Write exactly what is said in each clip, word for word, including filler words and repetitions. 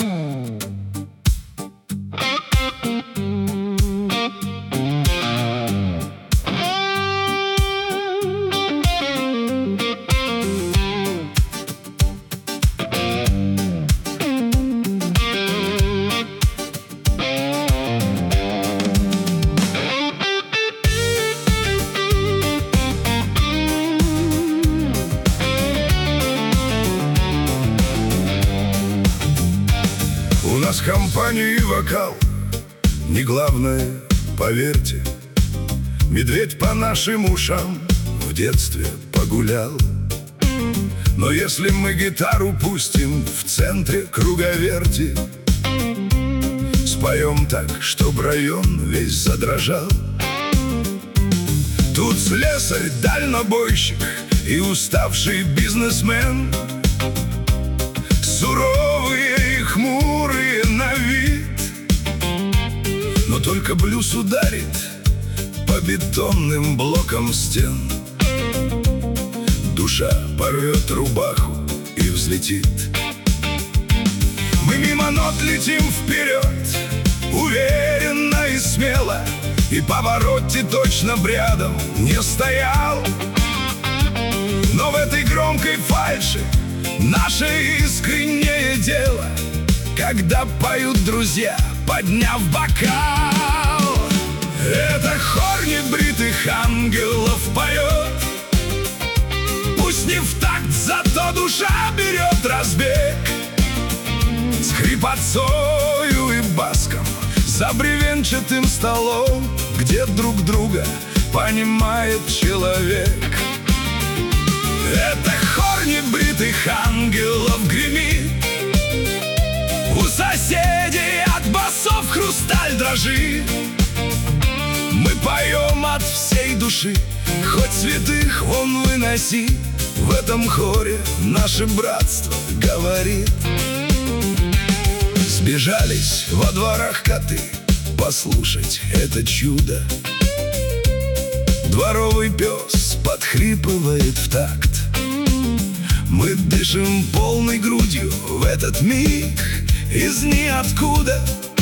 У нас компания и вокал не главное, поверьте. Медведь по нашим ушам в детстве погулял. Но если мы гитару пустим в центре круговерти, споем так, чтоб район весь задрожал. Тут слесарь, дальнобойщик и уставший бизнесмен, суровые и хмурые на вид. Но только блюз ударит по бетонным блокам стен, душа порвет рубаху и взлетит. Мы мимо нот летим вперед, уверенно и смело, и повороте точно рядом не стоял. Но в этой громкой фальши наше искреннее дело, когда поют друзья, подняв бокал. Это хор небритых ангелов поет, пусть не в такт, зато душа берет разбег. С хрипотцою и баском за бревенчатым столом, где друг друга понимает человек. Это хор небритых ангелов гремит, у соседей от басов хрусталь дрожит. Мы поем от всей души, хоть святых вон выноси. В этом хоре наше братство говорит. Сбежались во дворах коты послушать это чудо. Дворовый пес подхрипывает в такт. Мы дышим полной грудью в этот миг из ниоткуда,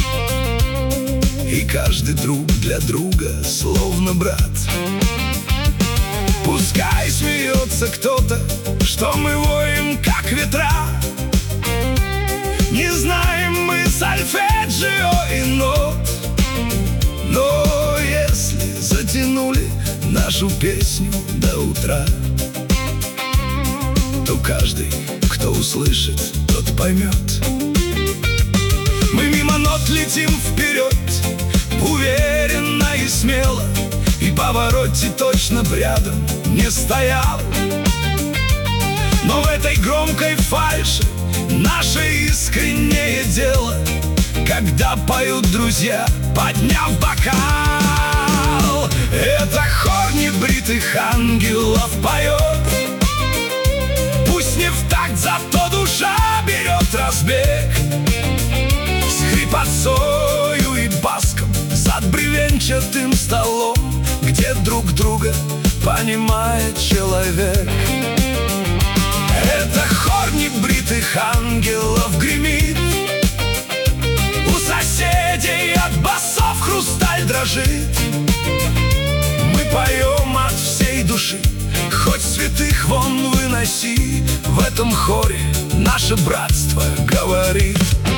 и каждый друг для друга словно брат. Пускай смеется кто-то, что мы воем как ветра. Не знаем мы сольфеджио и нот, но если затянули нашу песню до утра, то каждый, кто услышит, тот поймет. Мы мимо нот летим вперед, уверенно и смело, и повороте точно рядом не стоял. Но в этой громкой фальши наше искреннее дело, когда поют друзья, подняв бокал. Это хор небритых ангелов поет, пусть не в такт, зато душа берет разбег. С хрипотцою и баском за бревенчатым столом, где друг друга понимает человек. Это хор небритых ангелов гремит, у соседей от басов хрусталь дрожит. Мы поем от всей души, хоть святых вон выноси. В этом хоре наше братство говорит.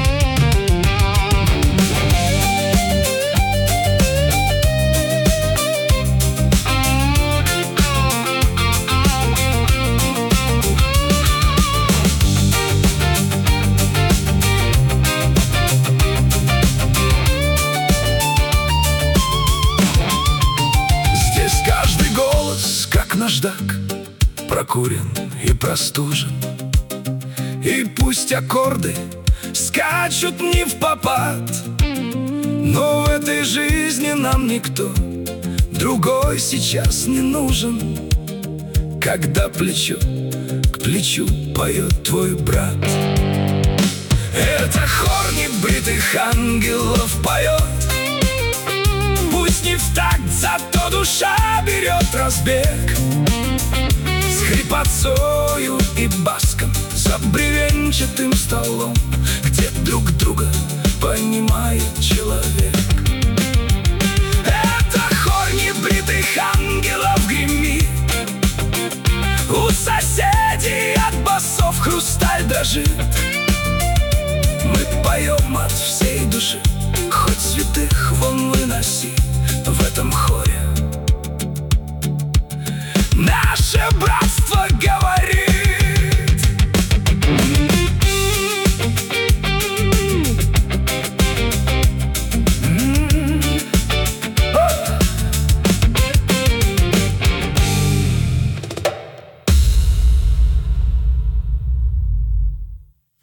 Наждак прокурен и простужен, и пусть аккорды скачут не впопад, но в этой жизни нам никто другой сейчас не нужен, когда плечо к плечу поет твой брат. Это хор небритых ангелов поет, пусть не в такт, зато душа берет разбег. С хрипотцою и баском за бревенчатым столом, где друг дрожит. Мы поем от всей души, хоть святых вон выноси в этом хоре. Наше братство говорит: